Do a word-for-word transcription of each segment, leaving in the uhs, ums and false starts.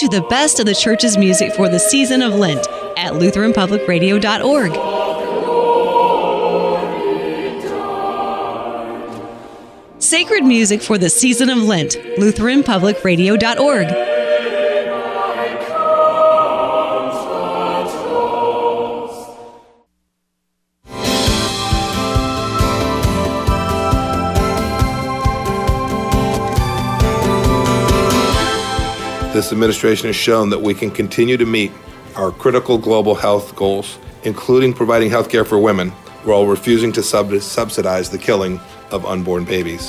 you the best of the church's music for the season of Lent at Lutheran Public Radio dot org. Sacred music for the season of Lent, Lutheran Public Radio dot org. This administration has shown that we can continue to meet our critical global health goals, including providing health care for women, while refusing to sub- subsidize the killing of unborn babies.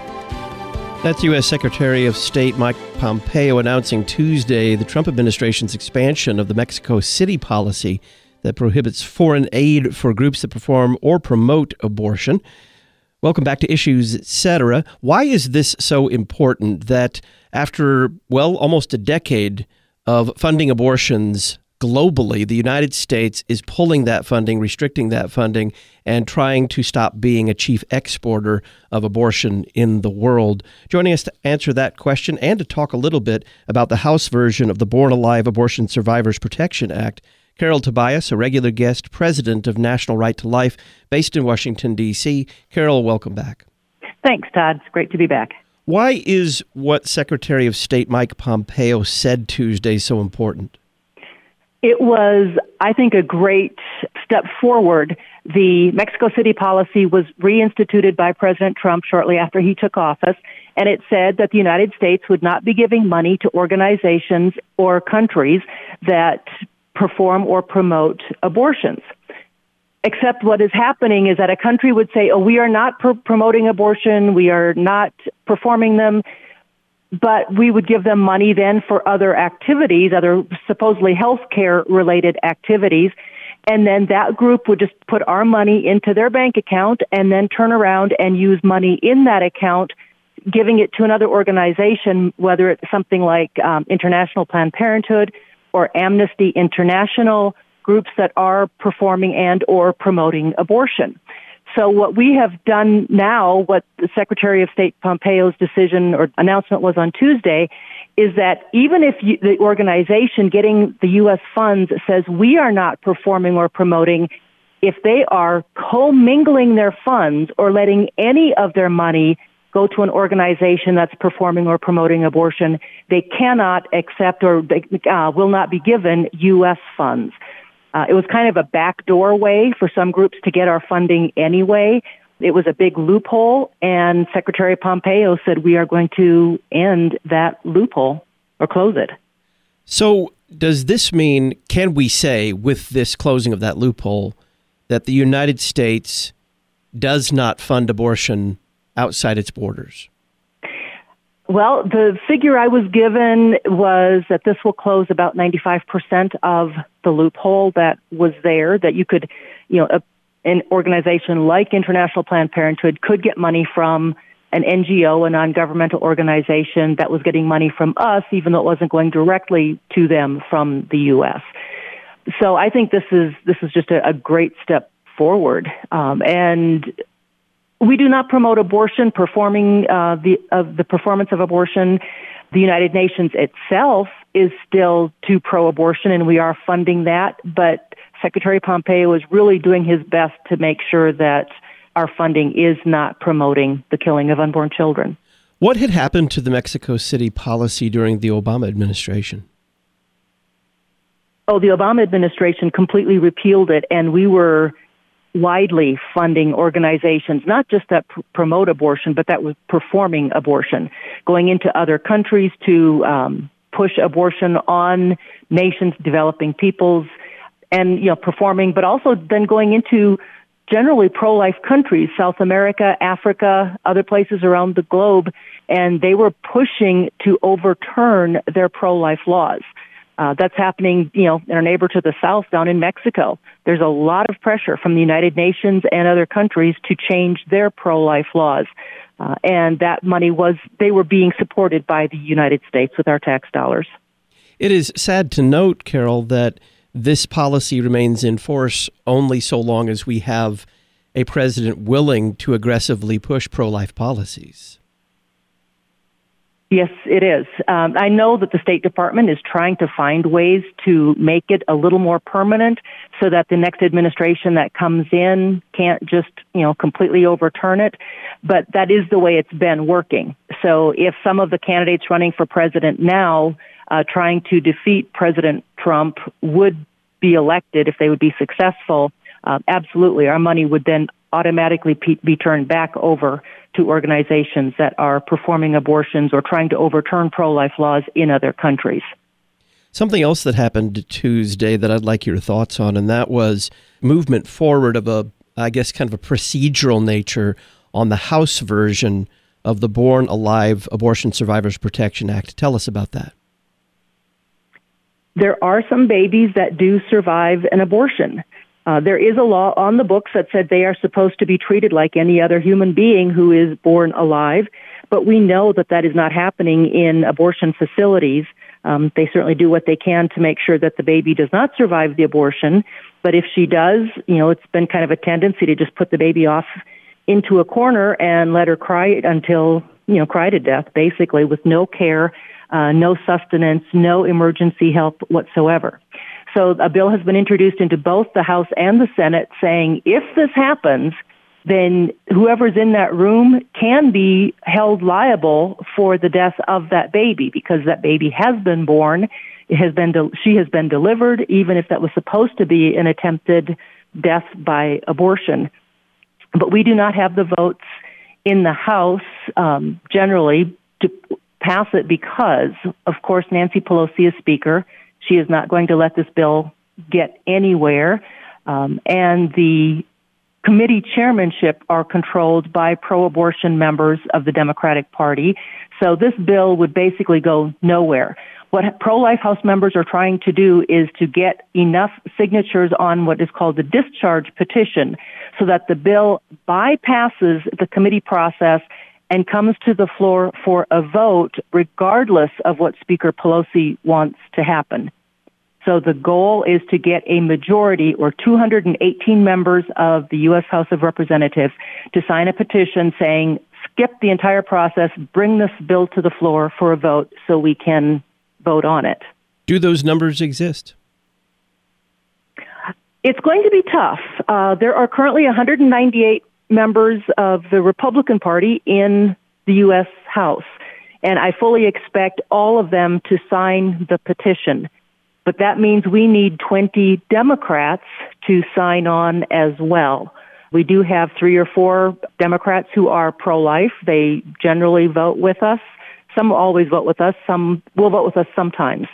That's U S Secretary of State Mike Pompeo announcing Tuesday the Trump administration's expansion of the Mexico City policy that prohibits foreign aid for groups that perform or promote abortion. Welcome back to Issues, et cetera. Why is this so important that after, well, almost a decade of funding abortions globally, the United States is pulling that funding, restricting that funding, and trying to stop being a chief exporter of abortion in the world? Joining us to answer that question and to talk a little bit about the House version of the Born Alive Abortion Survivors Protection Act, Carol Tobias, a regular guest, president of National Right to Life, based in Washington, D C Carol, welcome back. Thanks, Todd. It's great to be back. Why is what Secretary of State Mike Pompeo said Tuesday so important? It was, I think, a great step forward. The Mexico City policy was reinstituted by President Trump shortly after he took office, and it said that the United States would not be giving money to organizations or countries that perform or promote abortions. Except what is happening is that a country would say, oh, we are not pr- promoting abortion, we are not performing them, but we would give them money then for other activities, other supposedly healthcare related activities, and then that group would just put our money into their bank account and then turn around and use money in that account, giving it to another organization, whether it's something like um, International Planned Parenthood or Amnesty International, groups that are performing and or promoting abortion. So what we have done now, what the Secretary of State Pompeo's decision or announcement was on Tuesday, is that even if you, the organization getting the U S funds says we are not performing or promoting, if they are commingling their funds or letting any of their money go to an organization that's performing or promoting abortion, they cannot accept or they uh, will not be given U S funds. Uh, it was kind of a backdoor way for some groups to get our funding anyway. It was a big loophole, and Secretary Pompeo said we are going to end that loophole or close it. So does this mean, can we say with this closing of that loophole, that the United States does not fund abortion outside its borders? Well, the figure I was given was that this will close about ninety-five percent of the loophole that was there, that you could, you know, a, an organization like International Planned Parenthood could get money from an N G O, a non-governmental organization that was getting money from us, even though it wasn't going directly to them from the U S. So I think this is this is just a, a great step forward, um, and we do not promote abortion, performing uh, the uh, the performance of abortion. The United Nations itself is still too pro-abortion, and we are funding that. But Secretary Pompeo is really doing his best to make sure that our funding is not promoting the killing of unborn children. What had happened to the Mexico City policy during the Obama administration? Oh, the Obama administration completely repealed it, and we were widely funding organizations, not just that pr- promote abortion, but that was performing abortion, going into other countries to um, push abortion on nations, developing peoples, and, you know, performing, but also then going into generally pro-life countries, South America, Africa, other places around the globe, and they were pushing to overturn their pro-life laws. Uh, that's happening, you know, in our neighbor to the south down in Mexico. There's a lot of pressure from the United Nations and other countries to change their pro-life laws. Uh, and that money was, they were being supported by the United States with our tax dollars. It is sad to note, Carol, that this policy remains in force only so long as we have a president willing to aggressively push pro-life policies. Yes, it is. Um, I know that the State Department is trying to find ways to make it a little more permanent so that the next administration that comes in can't just, you know, completely overturn it. But that is the way it's been working. So if some of the candidates running for president now uh, trying to defeat President Trump would be elected, if they would be successful, uh, absolutely, our money would then automatically pe- be turned back over to organizations that are performing abortions or trying to overturn pro-life laws in other countries. Something else that happened Tuesday that I'd like your thoughts on, and that was movement forward of a, I guess, kind of a procedural nature on the House version of the Born Alive Abortion Survivors Protection Act. Tell us about that. There are some babies that do survive an abortion. Uh, there is a law on the books that said they are supposed to be treated like any other human being who is born alive, but we know that that is not happening in abortion facilities. Um, they certainly do what they can to make sure that the baby does not survive the abortion, but if she does, you know, it's been kind of a tendency to just put the baby off into a corner and let her cry until, you know, cry to death, basically, with no care, uh, no sustenance, no emergency help whatsoever. So a bill has been introduced into both the House and the Senate saying if this happens, then whoever's in that room can be held liable for the death of that baby because that baby has been born, it has been de- she has been delivered, even if that was supposed to be an attempted death by abortion. But we do not have the votes in the House um, generally to pass it because, of course, Nancy Pelosi is Speaker. She is not going to let this bill get anywhere. Um, and the committee chairmanship are controlled by pro-abortion members of the Democratic Party. So this bill would basically go nowhere. What pro-life House members are trying to do is to get enough signatures on what is called the discharge petition so that the bill bypasses the committee process and comes to the floor for a vote regardless of what Speaker Pelosi wants to happen. So the goal is to get a majority or two hundred eighteen members of the U S House of Representatives to sign a petition saying, skip the entire process, bring this bill to the floor for a vote so we can vote on it. Do those numbers exist? It's going to be tough. Uh, there are currently one hundred ninety-eight members of the Republican Party in the U S House, and I fully expect all of them to sign the petition. But that means we need twenty Democrats to sign on as well. We do have three or four Democrats who are pro-life. They generally vote with us. Some always vote with us. Some will vote with us sometimes.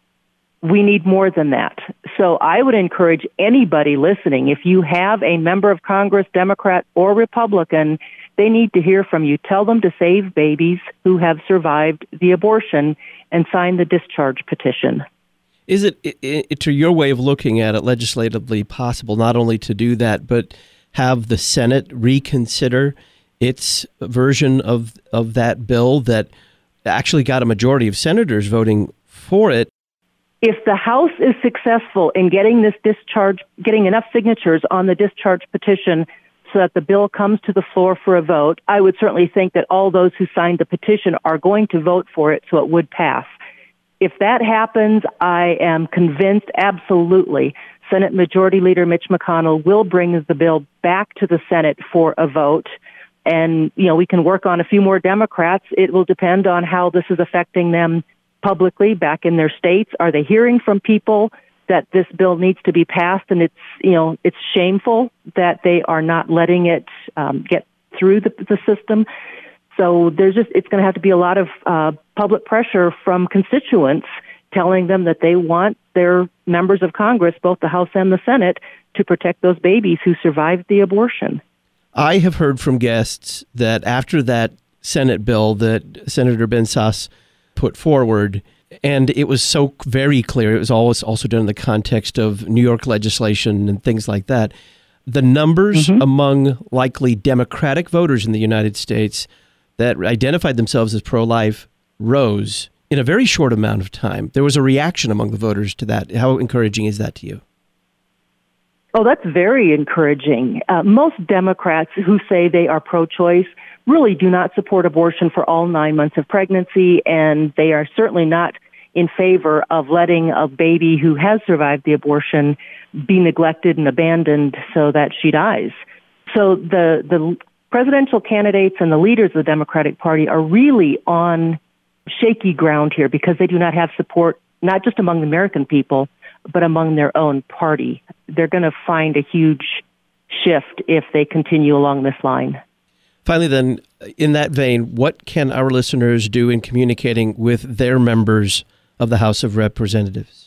We need more than that. So I would encourage anybody listening, if you have a member of Congress, Democrat or Republican, they need to hear from you. Tell them to save babies who have survived the abortion and sign the discharge petition. Is it, it, it, to your way of looking at it, legislatively possible not only to do that, but have the Senate reconsider its version of of that bill that actually got a majority of senators voting for it? If the House is successful in getting this discharge, getting enough signatures on the discharge petition so that the bill comes to the floor for a vote, I would certainly think that all those who signed the petition are going to vote for it so it would pass. If that happens, I am convinced absolutely Senate Majority Leader Mitch McConnell will bring the bill back to the Senate for a vote. And, you know, we can work on a few more Democrats. It will depend on how this is affecting them publicly back in their states. Are they hearing from people that this bill needs to be passed? And it's, you know, it's shameful that they are not letting it um, get through the, the system. So there's just, it's going to have to be a lot of uh, public pressure from constituents telling them that they want their members of Congress, both the House and the Senate, to protect those babies who survived the abortion. I have heard from guests that after that Senate bill that Senator Ben Sasse put forward, and it was so very clear, it was always also done in the context of New York legislation and things like that, the numbers mm-hmm. among likely Democratic voters in the United States that identified themselves as pro-life rose in a very short amount of time. There was a reaction among the voters to that. How encouraging is that to you? Oh, that's very encouraging. Uh, most Democrats who say they are pro-choice really do not support abortion for all nine months of pregnancy, and they are certainly not in favor of letting a baby who has survived the abortion be neglected and abandoned so that she dies. So the, the presidential candidates and the leaders of the Democratic Party are really on shaky ground here because they do not have support, not just among the American people, but among their own party. They're going to find a huge shift if they continue along this line. Finally, then, in that vein, what can our listeners do in communicating with their members of the House of Representatives?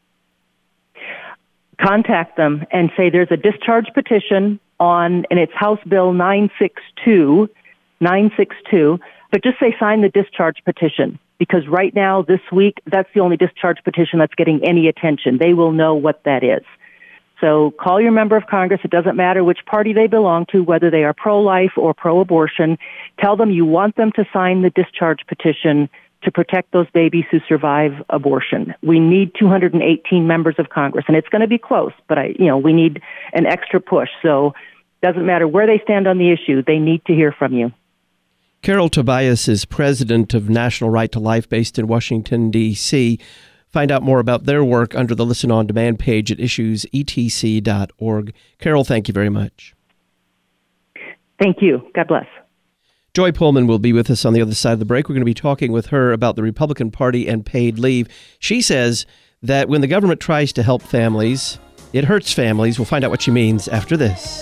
Contact them and say there's a discharge petition on, and it's House Bill nine sixty-two, nine sixty-two, but just say sign the discharge petition, because right now, this week, that's the only discharge petition that's getting any attention. They will know what that is. So call your member of Congress. It doesn't matter which party they belong to, whether they are pro-life or pro-abortion. Tell them you want them to sign the discharge petition to protect those babies who survive abortion. We need two hundred eighteen members of Congress, and it's going to be close, but I, you know, we need an extra push. So it doesn't matter where they stand on the issue. They need to hear from you. Carol Tobias is president of National Right to Life based in Washington, D C Find out more about their work under the Listen On Demand page at issues e t c dot org. Carol, thank you very much. Thank you. God bless. Joy Pullman will be with us on the other side of the break. We're going to be talking with her about the Republican Party and paid leave. She says that when the government tries to help families, it hurts families. We'll find out what she means after this.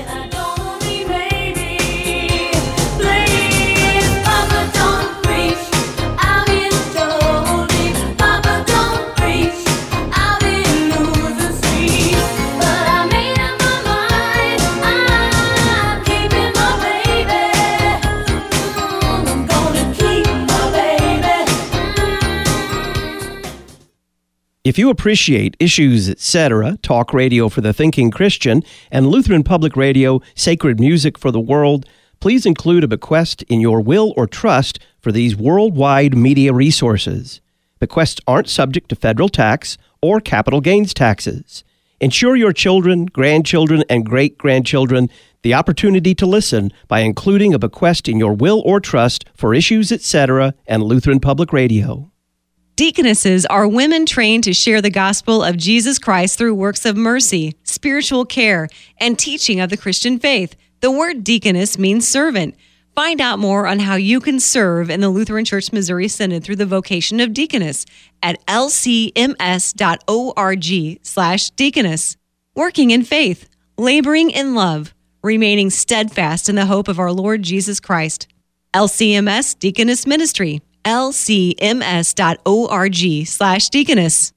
If you appreciate Issues, et cetera, talk radio for the thinking Christian, and Lutheran Public Radio, sacred music for the world, please include a bequest in your will or trust for these worldwide media resources. Bequests aren't subject to federal tax or capital gains taxes. Ensure your children, grandchildren, and great-grandchildren the opportunity to listen by including a bequest in your will or trust for Issues, et cetera, and Lutheran Public Radio. Deaconesses are women trained to share the gospel of Jesus Christ through works of mercy, spiritual care, and teaching of the Christian faith. The word deaconess means servant. Find out more on how you can serve in the Lutheran Church Missouri Synod through the vocation of deaconess at l c m s dot org slash deaconess. Working in faith, laboring in love, remaining steadfast in the hope of our Lord Jesus Christ. L C M S Deaconess Ministry. l c m s dot org slash deaconess.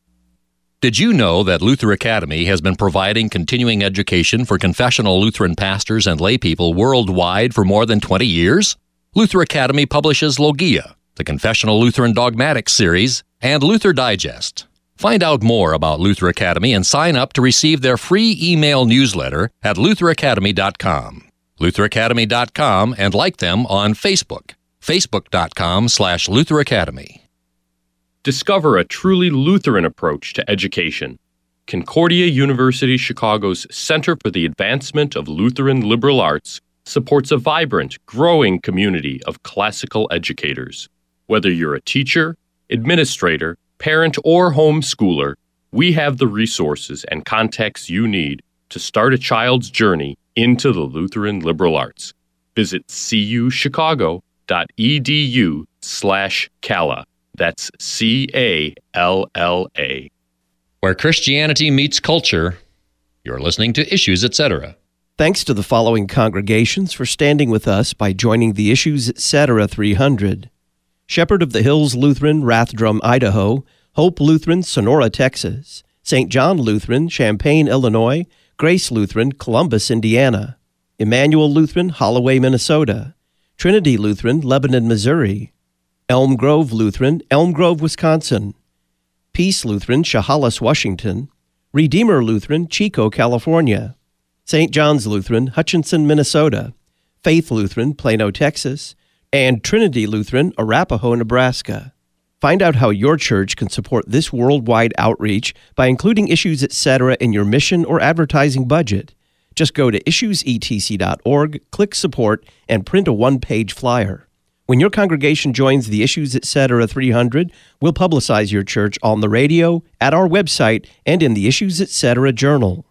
Did you know that Luther Academy has been providing continuing education for confessional Lutheran pastors and laypeople worldwide for more than twenty years? Luther Academy publishes Logia, the Confessional Lutheran Dogmatics series, and Luther Digest. Find out more about Luther Academy and sign up to receive their free email newsletter at luther academy dot com. luther academy dot com, and like them on Facebook. Facebook.com slash Luther Academy. Discover a truly Lutheran approach to education. Concordia University Chicago's Center for the Advancement of Lutheran Liberal Arts supports a vibrant, growing community of classical educators. Whether you're a teacher, administrator, parent, or homeschooler, we have the resources and contacts you need to start a child's journey into the Lutheran liberal arts. Visit c u chicago dot e d u slash Calla. That's C A L L A. Where Christianity meets culture, you're listening to Issues, et cetera. Thanks to the following congregations for standing with us by joining the Issues, et cetera three hundred. Shepherd of the Hills Lutheran, Rathdrum, Idaho; Hope Lutheran, Sonora, Texas; Saint John Lutheran, Champaign, Illinois; Grace Lutheran, Columbus, Indiana; Emmanuel Lutheran, Holloway, Minnesota; Trinity Lutheran, Lebanon, Missouri; Elm Grove Lutheran, Elm Grove, Wisconsin; Peace Lutheran, Chehalis, Washington; Redeemer Lutheran, Chico, California; Saint John's Lutheran, Hutchinson, Minnesota; Faith Lutheran, Plano, Texas; and Trinity Lutheran, Arapahoe, Nebraska. Find out how your church can support this worldwide outreach by including Issues Etc. in your mission or advertising budget. Just go to issues e t c dot org, click Support, and print a one-page flyer. When your congregation joins the Issues Etc. three hundred, we'll publicize your church on the radio, at our website, and in the Issues Etc. Journal.